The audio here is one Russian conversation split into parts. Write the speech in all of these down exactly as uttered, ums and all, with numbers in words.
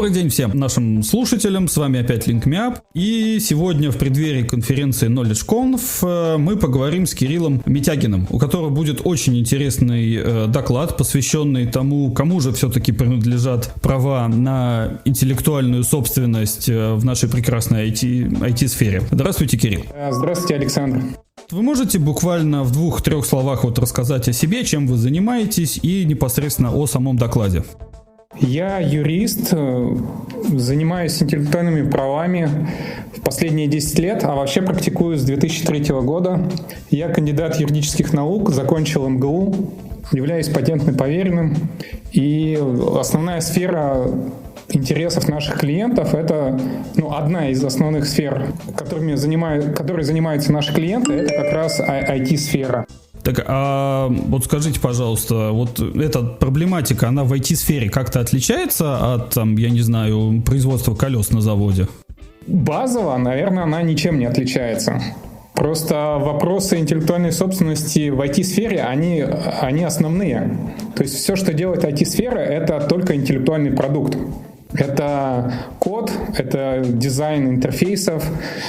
Добрый день всем нашим слушателям, с вами опять LinkMeUp, и сегодня в преддверии конференции KnowledgeConf мы поговорим с Кириллом Митягиным, у которого будет очень интересный доклад, посвященный тому, кому же все-таки принадлежат права на интеллектуальную собственность в нашей прекрасной ай ти, ай ти-сфере. Здравствуйте, Кирилл. Здравствуйте, Александр. Вы можете буквально в двух-трех словах вот рассказать о себе, чем вы занимаетесь, и непосредственно о самом докладе? Я юрист, занимаюсь интеллектуальными правами в последние десять лет, а вообще практикую с две тысячи третьего года. Я кандидат юридических наук, закончил эм гэ у, являюсь патентным поверенным. И основная сфера интересов наших клиентов — это ну, одна из основных сфер, которыми занимают, которой занимаются наши клиенты, это как раз ай ти-сфера. Так, а вот скажите, пожалуйста, вот эта проблематика, она в ай ти-сфере как-то отличается от, там, я не знаю, производства колес на заводе? Базово, наверное, она ничем не отличается. Просто вопросы интеллектуальной собственности в ай ти-сфере, они, они основные. То есть все, что делает ай ти-сфера, это только интеллектуальный продукт. Это код, это дизайн интерфейсов,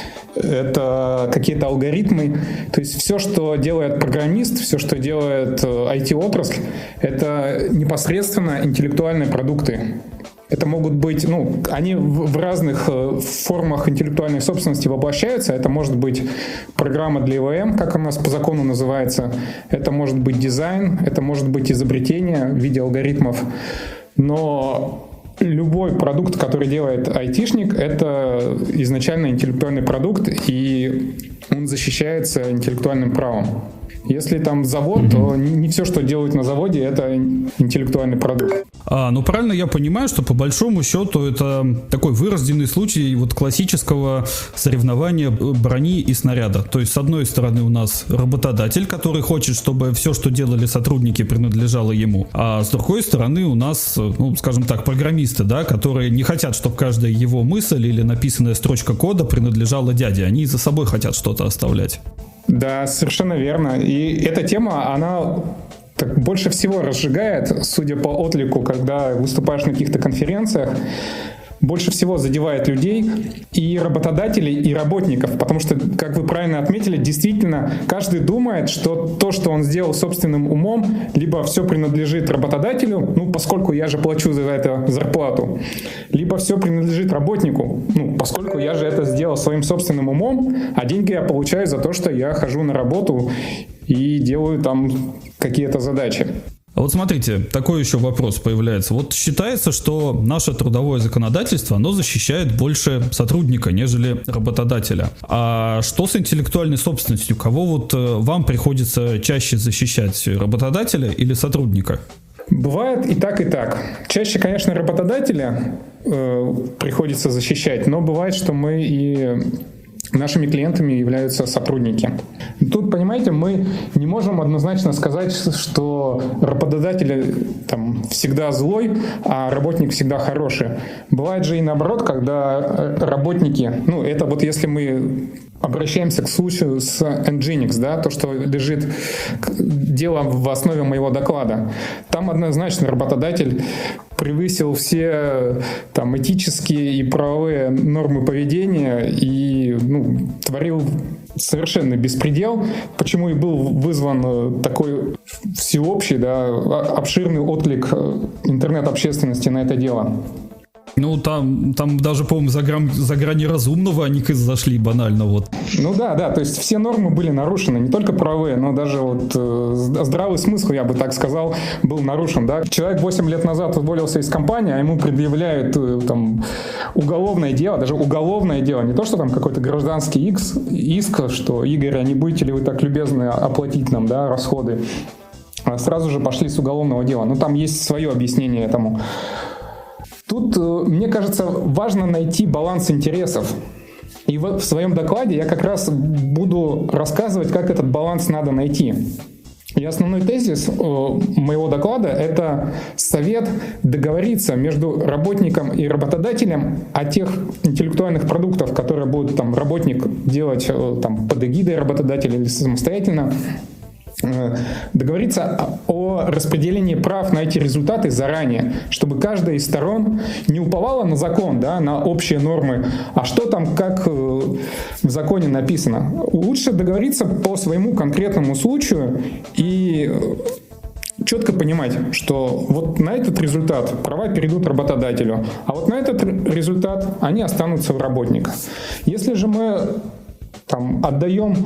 это какие-то алгоритмы. То есть все, что делает программист, все, что делает ай ти-отрасль, это непосредственно интеллектуальные продукты. Это могут быть, ну, они в разных формах интеллектуальной собственности воплощаются. Это может быть программа для ай ви эм, как у нас по закону называется. Это может быть дизайн, это может быть изобретение в виде алгоритмов. Но любой продукт, который делает айтишник, это изначально интеллектуальный продукт, и он защищается интеллектуальным правом. Если там завод, mm-hmm. то не все, что делают на заводе, это интеллектуальный продукт. А, ну правильно я понимаю, что по большому счету это такой вырожденный случай вот классического соревнования брони и снаряда. То есть с одной стороны у нас работодатель, который хочет, чтобы все, что делали сотрудники, принадлежало ему, а с другой стороны у нас, ну скажем так, программисты, да, которые не хотят, чтобы каждая его мысль или написанная строчка кода принадлежала дяде. Они за собой хотят что-то оставлять. Да, совершенно верно. И эта тема, она так больше всего разжигает, судя по отклику, когда выступаешь на каких-то конференциях, больше всего задевает людей, и работодателей, и работников. Потому что, как вы правильно отметили, действительно, каждый думает, что то, что он сделал собственным умом, либо все принадлежит работодателю, ну, поскольку я же плачу за это зарплату, либо все принадлежит работнику, ну, поскольку я же это сделал своим собственным умом, а деньги я получаю за то, что я хожу на работу и делаю там какие-то задачи. А вот смотрите, такой еще вопрос появляется. Вот считается, что наше трудовое законодательство, оно защищает больше сотрудника, нежели работодателя. А что с интеллектуальной собственностью? Кого вот вам приходится чаще защищать, работодателя или сотрудника? Бывает и так, и так. Чаще, конечно, работодателя э, приходится защищать, но бывает, что мы и... Нашими клиентами являются сотрудники. Тут, понимаете, мы не можем однозначно сказать, что работодатель там всегда злой, а работник всегда хороший. Бывает же и наоборот, когда работники, ну это вот если мы обращаемся к случаю с Nginx, да, то, что лежит дело в основе моего доклада. Там однозначно работодатель превысил все там этические и правовые нормы поведения и ну, творил совершенно беспредел, почему и был вызван такой всеобщий, да, обширный отклик интернет-общественности на это дело. Ну, там, там даже, по-моему, за, грань, за грани разумного они зашли банально, вот. Ну да, да, то есть все нормы были нарушены, не только правовые, но даже вот э, здравый смысл, я бы так сказал, был нарушен, да. Человек восемь лет назад уволился из компании, а ему предъявляют э, там уголовное дело, даже уголовное дело, не то, что там какой-то гражданский иск, иск, что, Игорь, а не будете ли вы так любезны оплатить нам, да, расходы. А сразу же пошли с уголовного дела, ну там есть свое объяснение этому. Тут, мне кажется, важно найти баланс интересов. И в своем докладе я как раз буду рассказывать, как этот баланс надо найти. И основной тезис моего доклада — это совет договориться между работником и работодателем о тех интеллектуальных продуктах, которые будут там, работник делать там, под эгидой работодателя или самостоятельно, договориться о распределении прав на эти результаты заранее, чтобы каждая из сторон не уповала на закон, да, на общие нормы, а что там, как в законе написано. Лучше договориться по своему конкретному случаю и четко понимать, что вот на этот результат права перейдут работодателю, а вот на этот результат они останутся у работника. Если же мы там отдаем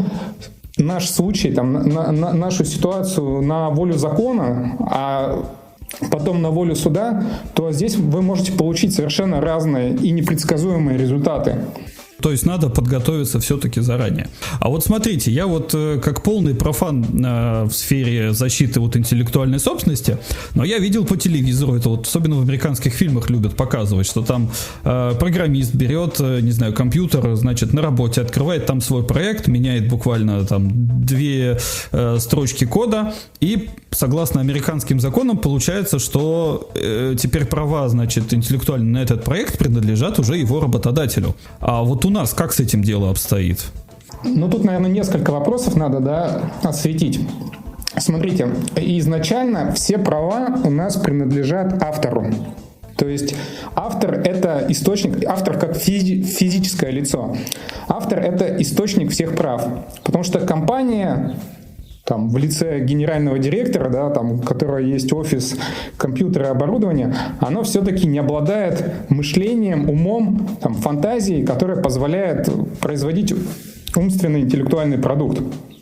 наш случай, там, на, на, нашу ситуацию на волю закона, а потом на волю суда, то здесь вы можете получить совершенно разные и непредсказуемые результаты. То есть надо подготовиться все-таки заранее. А вот смотрите, я вот э, как полный профан э, в сфере защиты вот интеллектуальной собственности, но я видел по телевизору, это вот особенно в американских фильмах любят показывать, что там э, программист берет, э, не знаю, компьютер, значит, на работе открывает там свой проект, меняет буквально там две э, строчки кода, и согласно американским законам получается, что э, теперь права, значит, интеллектуальные на этот проект принадлежат уже его работодателю. А вот у нас как с этим дело обстоит? Ну, тут, наверное, несколько вопросов надо, да, осветить. Смотрите, изначально все права у нас принадлежат автору. То есть автор — это источник, автор как физи- физическое лицо. Автор — это источник всех прав. Потому что компания там, в лице генерального директора, да, там, у которого есть офис, компьютеры, оборудование, оно все-таки не обладает мышлением, умом, там, фантазией, которая позволяет производить умственный интеллектуальный продукт.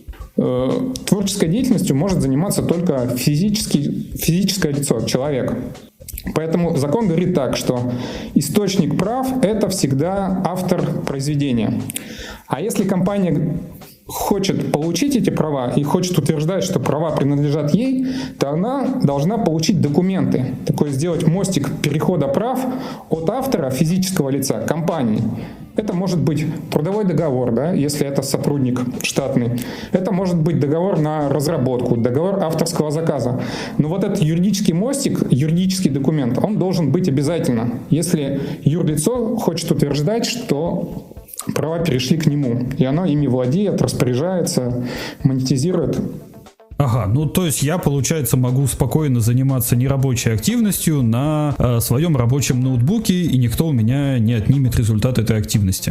Э, творческой деятельностью может заниматься только физический, физическое лицо, человек. Поэтому закон говорит так, что источник прав — это всегда автор произведения. А если компания хочет получить эти права и хочет утверждать, что права принадлежат ей, то она должна получить документы. Такое сделать мостик перехода прав от автора, физического лица, компании. Это может быть трудовой договор, да, если это сотрудник штатный. Это может быть договор на разработку, договор авторского заказа. Но вот этот юридический мостик, юридический документ, он должен быть обязательно, если юрлицо хочет утверждать, что права перешли к нему, и оно ими владеет, распоряжается, монетизирует. Ага, ну то есть я, получается, могу спокойно заниматься нерабочей активностью на э, своем рабочем ноутбуке, и никто у меня не отнимет результат этой активности.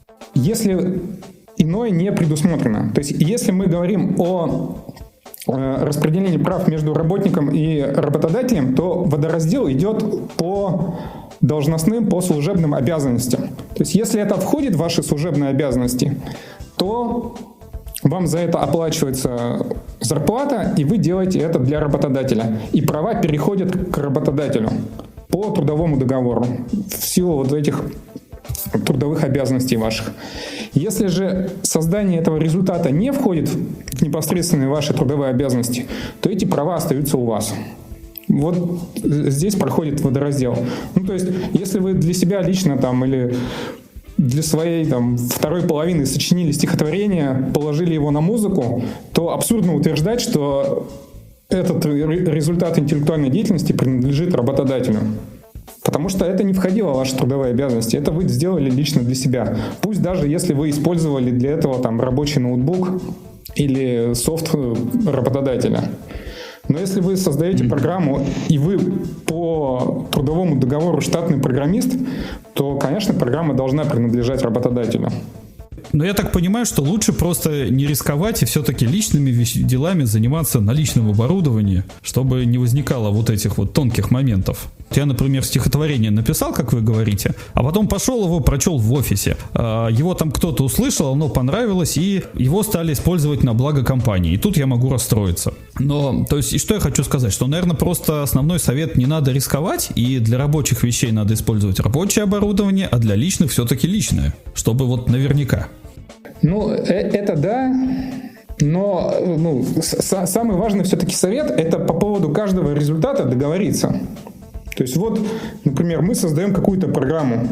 Если иное не предусмотрено, то есть если мы говорим о э, распределении прав между работником и работодателем, то водораздел идет по должностным, по служебным обязанностям. То есть если это входит в ваши служебные обязанности, то вам за это оплачивается зарплата, и вы делаете это для работодателя. И права переходят к работодателю по трудовому договору в силу вот этих трудовых обязанностей ваших. Если же создание этого результата не входит в непосредственные ваши трудовые обязанности, то эти права остаются у вас. Вот здесь проходит водораздел. Ну, то есть, если вы для себя лично там или для своей там второй половины сочинили стихотворение, положили его на музыку, то абсурдно утверждать, что этот результат интеллектуальной деятельности принадлежит работодателю. Потому что это не входило в ваши трудовые обязанности, это вы сделали лично для себя. Пусть даже если вы использовали для этого там рабочий ноутбук или софт работодателя. Но если вы создаете программу, и вы по трудовому договору штатный программист, то, конечно, программа должна принадлежать работодателю. Но я так понимаю, что лучше просто не рисковать и все-таки личными вещ- делами заниматься на личном оборудовании, чтобы не возникало вот этих вот тонких моментов. Я, например, стихотворение написал, как вы говорите, а потом пошел его, прочел в офисе. Его там кто-то услышал, оно понравилось, и его стали использовать на благо компании. И тут я могу расстроиться. Но, то есть, и что я хочу сказать, что, наверное, просто основной совет: не надо рисковать, и для рабочих вещей надо использовать рабочее оборудование, а для личных все-таки личное, чтобы вот наверняка. Ну, это да, но ну, с- самый важный все-таки совет — это по поводу каждого результата договориться. То есть вот, например, мы создаем какую-то программу.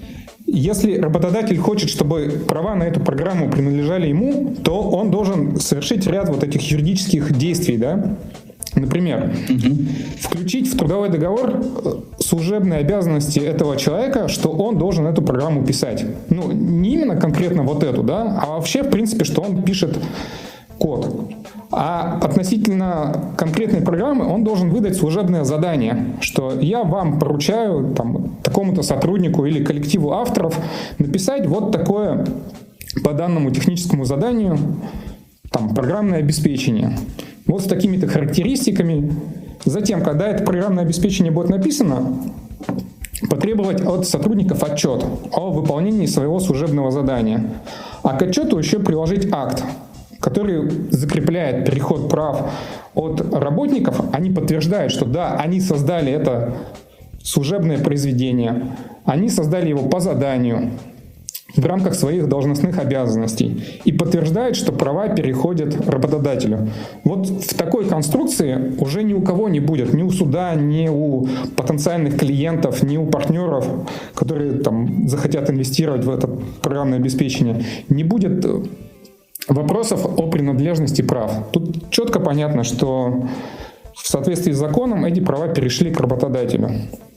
Если работодатель хочет, чтобы права на эту программу принадлежали ему, то он должен совершить ряд вот этих юридических действий, да? Например, mm-hmm. включить в трудовой договор служебные обязанности этого человека, что он должен эту программу писать. Ну, не именно конкретно вот эту, да, а вообще, в принципе, что он пишет код. А относительно конкретной программы он должен выдать служебное задание, что я вам поручаю там, такому-то сотруднику или коллективу авторов написать вот такое по данному техническому заданию там, программное обеспечение. Вот с такими-то характеристиками. Затем, когда это программное обеспечение будет написано, потребовать от сотрудников отчет о выполнении своего служебного задания. А к отчету еще приложить акт, который закрепляет переход прав от работников. Они подтверждают, что да, они создали это служебное произведение, они создали его по заданию, в рамках своих должностных обязанностей и подтверждает, что права переходят работодателю. Вот в такой конструкции уже ни у кого не будет, ни у суда, ни у потенциальных клиентов, ни у партнеров, которые там захотят инвестировать в это программное обеспечение, не будет вопросов о принадлежности прав. Тут четко понятно, что в соответствии с законом эти права перешли к работодателю.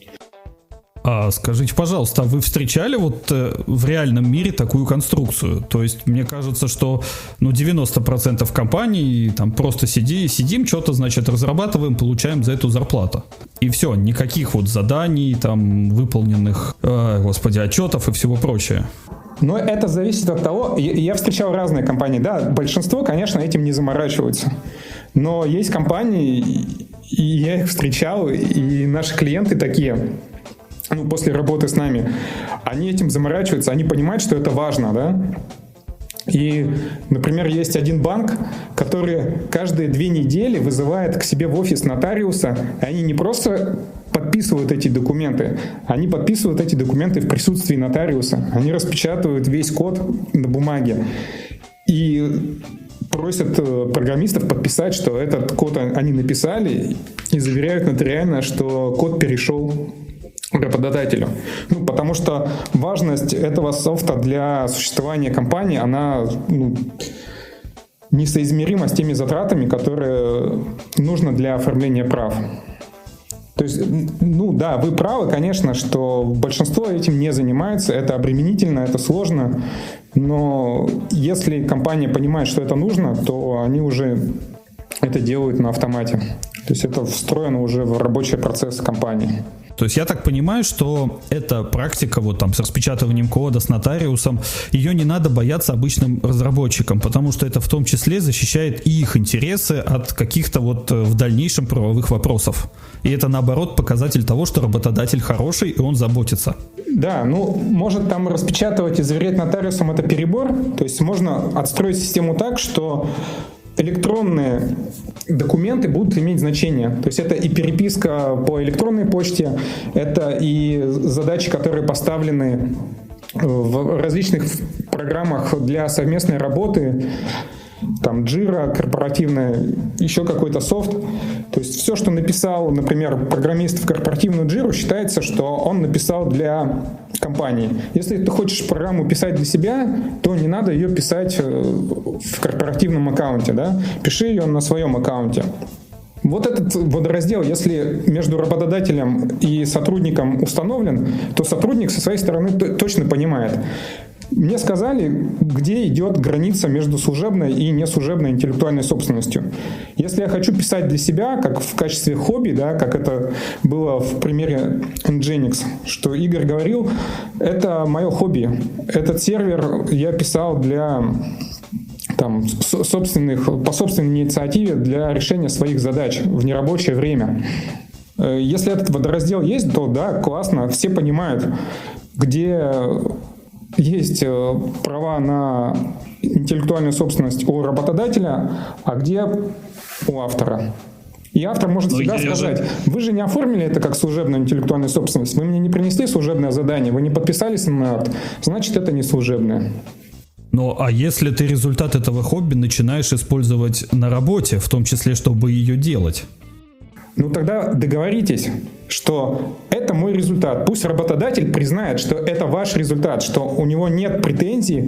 А скажите, пожалуйста, а вы встречали вот э, в реальном мире такую конструкцию? То есть мне кажется, что ну, девяносто процентов компаний там просто сиди, сидим, что-то, значит, разрабатываем, получаем за эту зарплату. И все, никаких вот заданий, там, выполненных, э, господи, отчетов и всего прочее. Но это зависит от того, я встречал разные компании, да, большинство, конечно, этим не заморачиваются. Но есть компании, и я их встречал, и наши клиенты такие... ну, после работы с нами, они этим заморачиваются, они понимают, что это важно, да. И, например, есть один банк, который каждые две недели вызывает к себе в офис нотариуса, и они не просто подписывают эти документы, они подписывают эти документы в присутствии нотариуса, они распечатывают весь код на бумаге и просят программистов подписать, что этот код они написали, и заверяют нотариально, что код перешел работодателю. Ну, потому что важность этого софта для существования компании, она ну, несоизмерима с теми затратами, которые нужно для оформления прав. То есть, ну да, вы правы, конечно, что большинство этим не занимается, это обременительно, это сложно, но если компания понимает, что это нужно, то они уже это делают на автомате. То есть это встроено уже в рабочий процесс компании. То есть я так понимаю, что эта практика вот там с распечатыванием кода, с нотариусом, ее не надо бояться обычным разработчикам, потому что это в том числе защищает и их интересы от каких-то вот в дальнейшем правовых вопросов. И это наоборот показатель того, что работодатель хороший и он заботится. Да, ну может там распечатывать и заверять нотариусом это перебор, то есть можно отстроить систему так, что электронные документы будут иметь значение. То есть это и переписка по электронной почте, это и задачи, которые поставлены в различных программах для совместной работы, там Jira, корпоративная, еще какой-то софт. То есть все, что написал, например, программист в корпоративную Jira, считается, что он написал для компании. Если ты хочешь программу писать для себя, то не надо ее писать в корпоративном аккаунте, да? Пиши ее на своем аккаунте. Вот этот водораздел, если между работодателем и сотрудником установлен, то сотрудник со своей стороны точно понимает. Мне сказали, где идет граница между служебной и неслужебной интеллектуальной собственностью. Если я хочу писать для себя, как в качестве хобби, да, как это было в примере Nginx, что Игорь говорил, это мое хобби. Этот сервер я писал для там, собственных, по собственной инициативе для решения своих задач в нерабочее время. Если этот водораздел есть, то да, классно, все понимают, где есть права на интеллектуальную собственность у работодателя, а где у автора. И автор может Но всегда сказать, же... вы же не оформили это как служебную интеллектуальную собственность, вы мне не принесли служебное задание, вы не подписались на акт, значит это не служебное. Ну, а если ты результат этого хобби начинаешь использовать на работе, в том числе, чтобы ее делать? Ну, тогда договоритесь, что это мой результат. Пусть работодатель признает, что это ваш результат, что у него нет претензий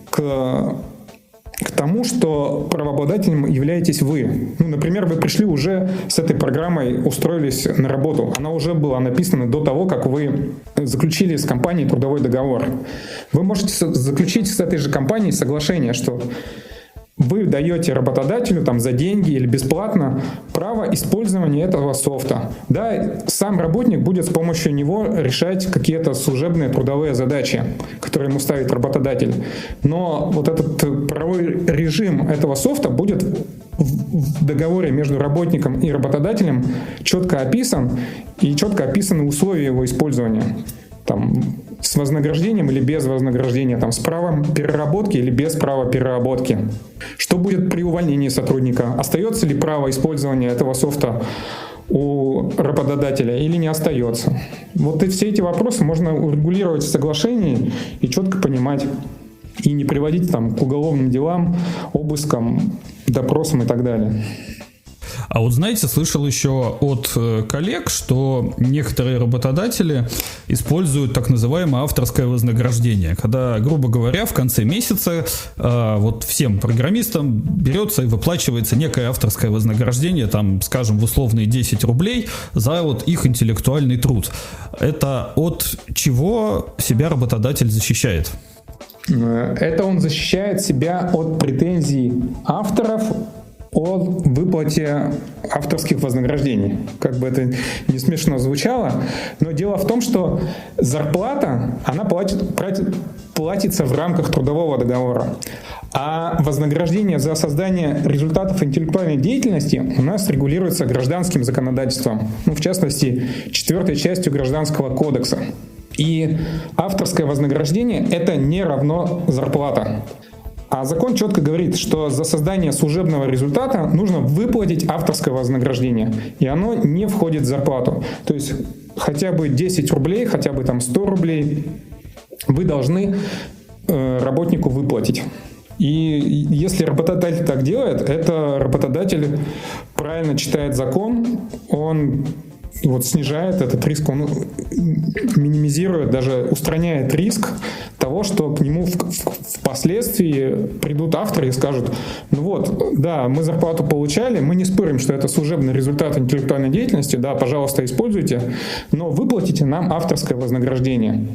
к, к тому, что правообладателем являетесь вы. Ну, например, вы пришли уже с этой программой, устроились на работу. Она уже была написана до того, как вы заключили с компанией трудовой договор. Вы можете заключить с этой же компанией соглашение, что вы даете работодателю там, за деньги или бесплатно право использования этого софта. Да, сам работник будет с помощью него решать какие-то служебные трудовые задачи, которые ему ставит работодатель. Но вот этот правовой режим этого софта будет в договоре между работником и работодателем четко описан, и четко описаны условия его использования. Там, с вознаграждением или без вознаграждения, там, с правом переработки или без права переработки. Что будет при увольнении сотрудника? Остается ли право использования этого софта у работодателя или не остается? Вот и все эти вопросы можно урегулировать в соглашении и четко понимать. И не приводить там, к уголовным делам, обыскам, допросам и так далее. А вот знаете, слышал еще от коллег, что некоторые работодатели используют так называемое авторское вознаграждение, когда, грубо говоря, в конце месяца э, вот всем программистам берется и выплачивается некое авторское вознаграждение, там, скажем, в условные десять рублей за вот их интеллектуальный труд. Это от чего себя работодатель защищает? Это он защищает себя от претензий авторов о выплате авторских вознаграждений. Как бы это не смешно звучало, но дело в том, что зарплата, она платит, платит, платится в рамках трудового договора. А вознаграждение за создание результатов интеллектуальной деятельности у нас регулируется гражданским законодательством, ну, в частности, четвертой частью Гражданского кодекса. И авторское вознаграждение — это не равно зарплата. А закон четко говорит, что за создание служебного результата нужно выплатить авторское вознаграждение, и оно не входит в зарплату. То есть хотя бы десять рублей, хотя бы там сто рублей вы должны э, работнику выплатить. И если работодатель так делает, это работодатель правильно читает закон, он вот снижает этот риск, он минимизирует, даже устраняет риск того, что к нему в, в, впоследствии придут авторы и скажут: ну вот, да, мы зарплату получали, мы не спорим, что это служебный результат интеллектуальной деятельности, да, пожалуйста, используйте, но выплатите нам авторское вознаграждение.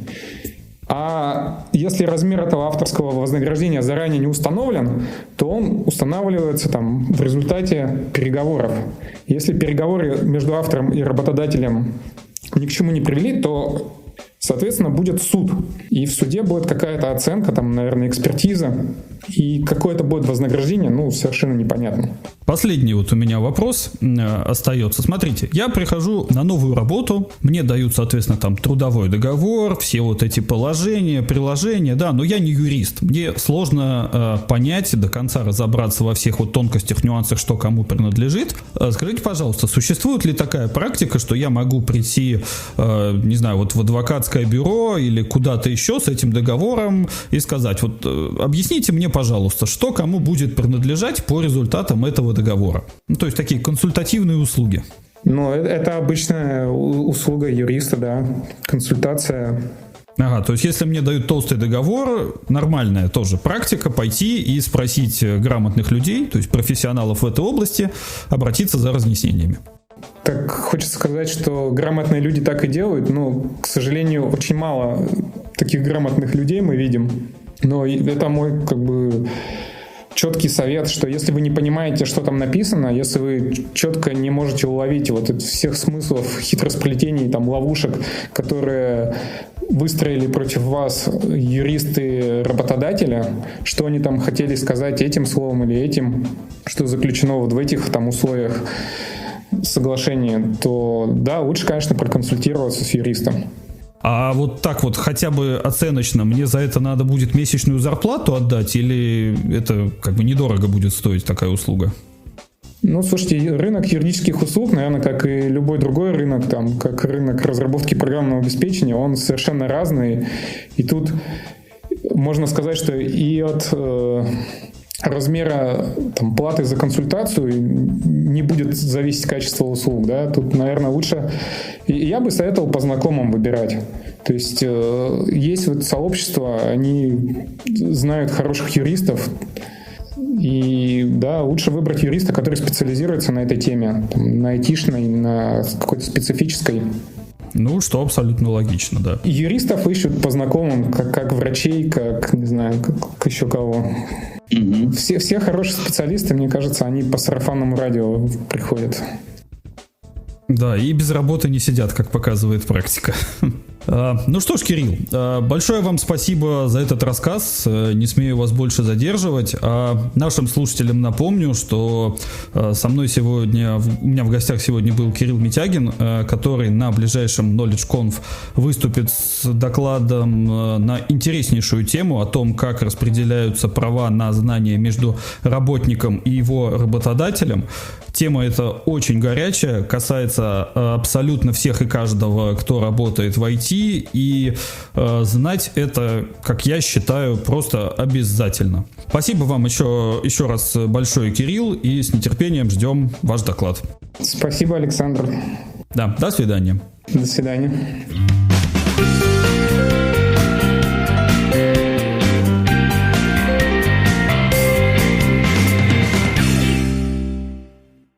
А если размер этого авторского вознаграждения заранее не установлен, то он устанавливается там в результате переговоров. Если переговоры между автором и работодателем ни к чему не привели, то, соответственно, будет суд. И в суде будет какая-то оценка, там, наверное, экспертиза. И какое-то будет вознаграждение, ну, совершенно непонятно. Последний вот у меня вопрос э, остается. Смотрите, я прихожу на новую работу, мне дают, соответственно, там трудовой договор, все вот эти положения, приложения, да, но я не юрист. Мне сложно э, понять, до конца разобраться во всех вот тонкостях, нюансах, что кому принадлежит. Э, скажите, пожалуйста, существует ли такая практика, что я могу прийти, э, не знаю, вот в адвокатское бюро или куда-то еще с этим договором и сказать: вот э, объясните мне, пожалуйста, что кому будет принадлежать по результатам этого договора? Ну, то есть такие консультативные услуги. Ну, это обычная услуга юриста, да, консультация. Ага, то есть если мне дают толстый договор, нормальная тоже практика пойти и спросить грамотных людей, то есть профессионалов в этой области, обратиться за разъяснениями. Так хочется сказать, что грамотные люди так и делают, но, к сожалению, очень мало таких грамотных людей мы видим. Но это мой, как бы, четкий совет, что если вы не понимаете, что там написано, если вы четко не можете уловить вот этих всех смыслов, хитросплетений, там, ловушек, которые выстроили против вас юристы работодателя, что они там хотели сказать этим словом или этим, что заключено вот в этих там условиях соглашения, то да, лучше, конечно, проконсультироваться с юристом. А вот так вот хотя бы оценочно мне за это надо будет месячную зарплату отдать, или это как бы недорого будет стоить такая услуга? Ну, слушайте, рынок юридических услуг, наверное, как и любой другой рынок, там, как рынок разработки программного обеспечения, он совершенно разный. И тут можно сказать, что и от э, размера там, платы за консультацию не будет зависеть качество услуг. Да? Тут, наверное, лучше... И я бы советовал по знакомым выбирать. То есть э, есть вот сообщества, они знают хороших юристов, и да, лучше выбрать юриста, который специализируется на этой теме, там, на айтишной, на какой-то специфической. Ну, что абсолютно логично, да. Юристов ищут по знакомым, как, как врачей, как, не знаю, как, как еще кого. Угу. Все, все хорошие специалисты, мне кажется, они по сарафанному радио приходят. Да, и без работы не сидят, как показывает практика. Ну что ж, Кирилл, большое вам спасибо за этот рассказ. Не смею вас больше задерживать. А нашим слушателям напомню, что со мной сегодня, у меня в гостях сегодня был Кирилл Митягин, который на ближайшем KnowledgeConf выступит с докладом на интереснейшую тему о том, как распределяются права на знания между работником и его работодателем. Тема эта очень горячая, касается абсолютно всех и каждого, кто работает в ай ти, и э, знать это, как я считаю, просто обязательно. Спасибо вам еще, еще раз большое, Кирилл, и с нетерпением ждем ваш доклад. Спасибо, Александр. Да, до свидания. До свидания.